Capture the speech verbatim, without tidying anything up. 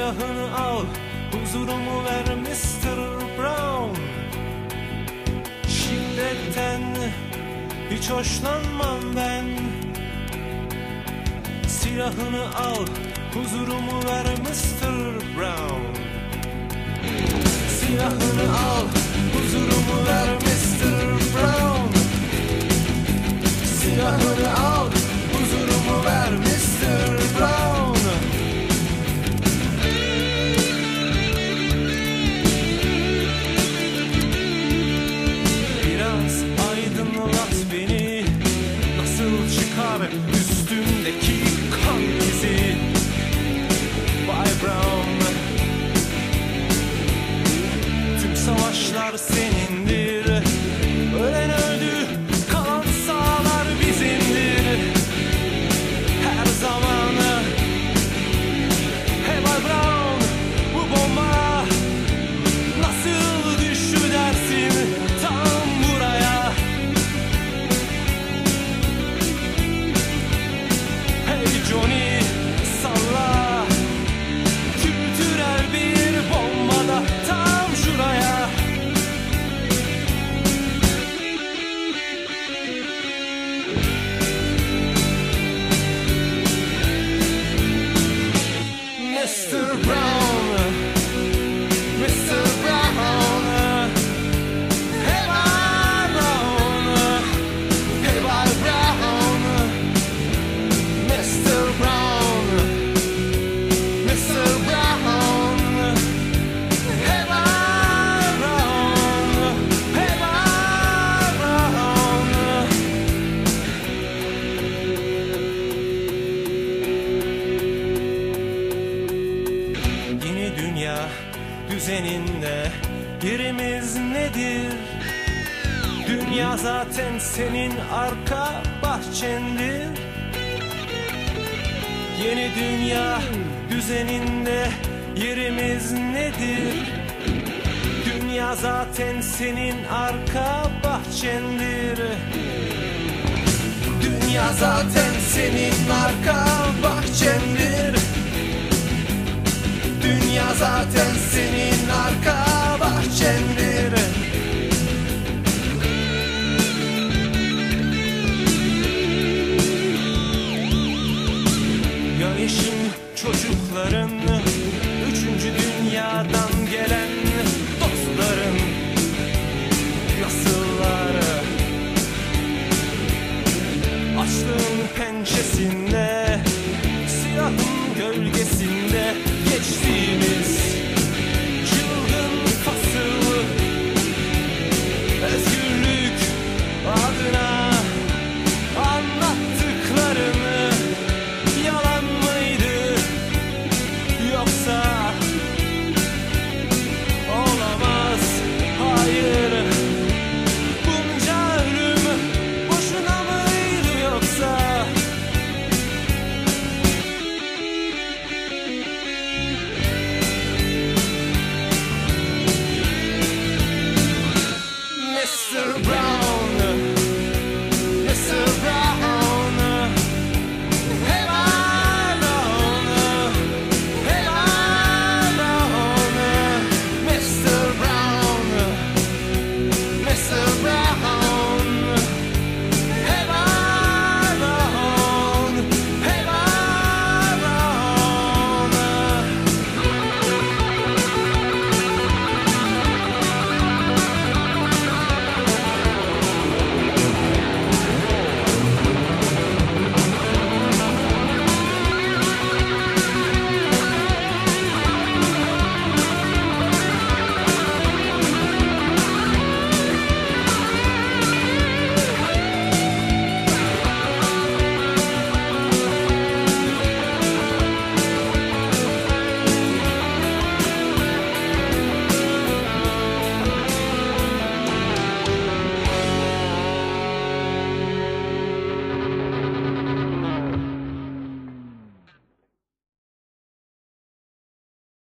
Silahını al, huzurumu ver mister Brown. Şiddetten hiç hoşlanmam ben. Silahını al, huzurumu ver mister Brown. Silahını al, huzurumu ver mister Brown. Silahını al, huzurumu ver mister Brown. Biraz aydınlat beni, nasıl çıkar üstümdeki kan izi? Bay Brown, tüm savaşlar senindir. Ölen öldü, kalan sağlar bizimdir. Her zaman. Hey Bay Brown, bu bomba nasıl düştü dersin tam buraya? Hey Johnny, salla, kültürel bir bombada tam şuraya. mister Brown, mister Brown, hey Bay Brown, hey Bay Brown, mister Brown, mister Brown, hey Bay Brown, hey Bay Brown. Yeni dünya düzeninde yerimiz nedir? Dünya zaten senin arka bahçendir. Yeni dünya düzeninde yerimiz nedir? Dünya zaten senin arka bahçendir. Dünya zaten senin arka bahçendir. Dünya zaten senin arka bahçendir. Ya eşin, çocukların, üçüncü dünyadan gelen dostların nasıllar? Açlığın pençesinde, silahın gölgesinde geçtiğimiz çılgın fasıl, özgürlük adına anlattıklarını yalan mıydı yoksa? Olamaz, hayır, bunca ölüm boşuna mıydı yoksa? mister Brown.